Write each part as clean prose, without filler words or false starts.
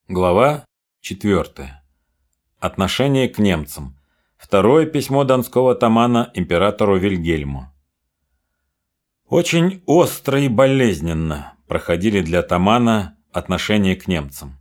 Глава 4. Отношение к немцам. Второе письмо донского атамана императору Вильгельму. Очень остро и болезненно проходили для атамана отношения к немцам.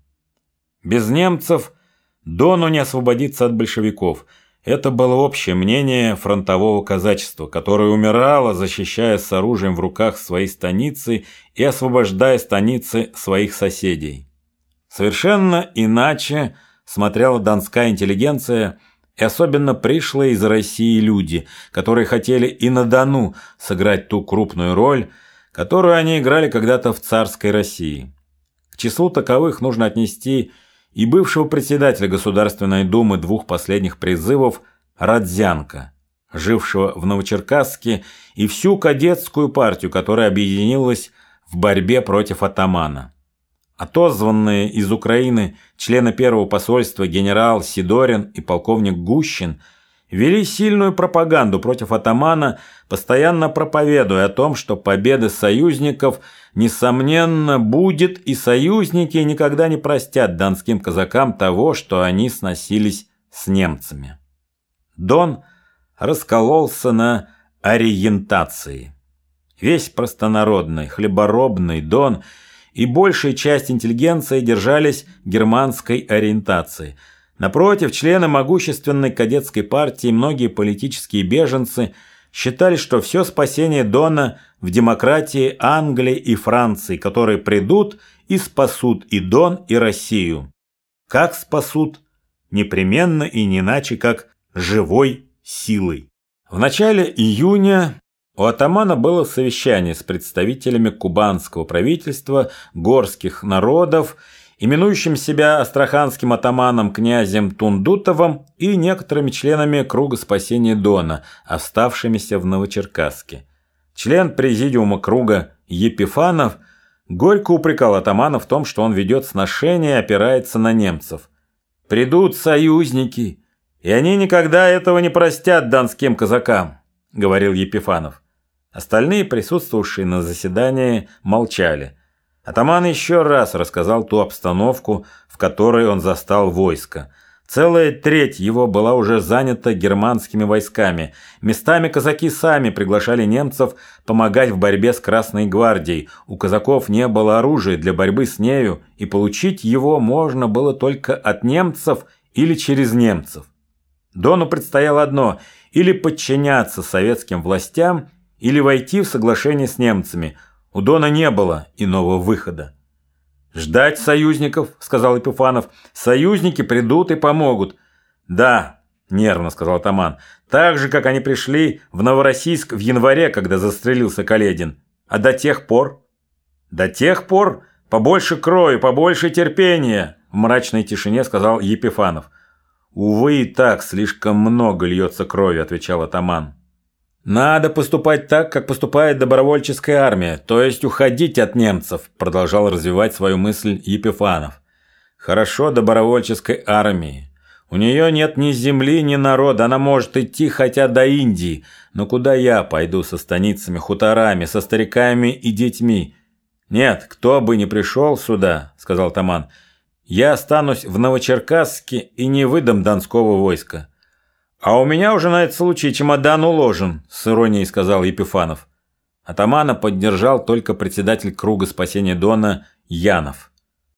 Без немцев Дону не освободиться от большевиков. Это было общее мнение фронтового казачества, которое умирало, защищая с оружием в руках свои станицы и освобождая станицы своих соседей. Совершенно иначе смотрела донская интеллигенция и особенно пришлые из России люди, которые хотели и на Дону сыграть ту крупную роль, которую они играли когда-то в царской России. К числу таковых нужно отнести и бывшего председателя Государственной Думы двух последних призывов Родзянко, жившего в Новочеркасске, и всю кадетскую партию, которая объединилась в борьбе против атамана. Отозванные из Украины члены первого посольства генерал Сидорин и полковник Гущин вели сильную пропаганду против атамана, постоянно проповедуя о том, что победа союзников несомненно будет, и союзники никогда не простят донским казакам того, что они сносились с немцами. Дон раскололся на ориентации. Весь простонародный, хлеборобный Дон и большая часть интеллигенции держались германской ориентации. Напротив, члены могущественной кадетской партии и многие политические беженцы считали, что все спасение Дона в демократии Англии и Франции, которые придут и спасут и Дон, и Россию. Как спасут? Непременно и не иначе, как живой силой. В начале июня у атамана было совещание с представителями кубанского правительства, горских народов, именующим себя астраханским атаманом князем Тундутовым и некоторыми членами круга спасения Дона, оставшимися в Новочеркасске. Член президиума круга Епифанов горько упрекал атамана в том, что он ведет сношение и опирается на немцев. «Придут союзники, и они никогда этого не простят донским казакам», — говорил Епифанов. Остальные, присутствовавшие на заседании, молчали. Атаман еще раз рассказал ту обстановку, в которой он застал войско. Целая треть его была уже занята германскими войсками. Местами казаки сами приглашали немцев помогать в борьбе с Красной гвардией. У казаков не было оружия для борьбы с нею, и получить его можно было только от немцев или через немцев. Дону предстояло одно – или подчиняться советским властям, или войти в соглашение с немцами. У Дона не было иного выхода. «Ждать союзников», — сказал Епифанов. «Союзники придут и помогут». «Да», — нервно сказал атаман, — «так же, как они пришли в Новороссийск в январе, когда застрелился Каледин. А до тех пор?» «До тех пор побольше крови, побольше терпения», — в мрачной тишине сказал Епифанов. «Увы, и так слишком много льется крови», — отвечал атаман. «Надо поступать так, как поступает добровольческая армия, то есть уходить от немцев», – продолжал развивать свою мысль Епифанов. «Хорошо добровольческой армии. У нее нет ни земли, ни народа, она может идти хотя до Индии. Но куда я пойду со станицами, хуторами, со стариками и детьми? Нет, кто бы ни пришел сюда, – сказал атаман, – я останусь в Новочеркасске и не выдам донского войска». «А у меня уже на этот случай чемодан уложен», – с иронией сказал Епифанов. Атамана поддержал только председатель круга спасения Дона Янов.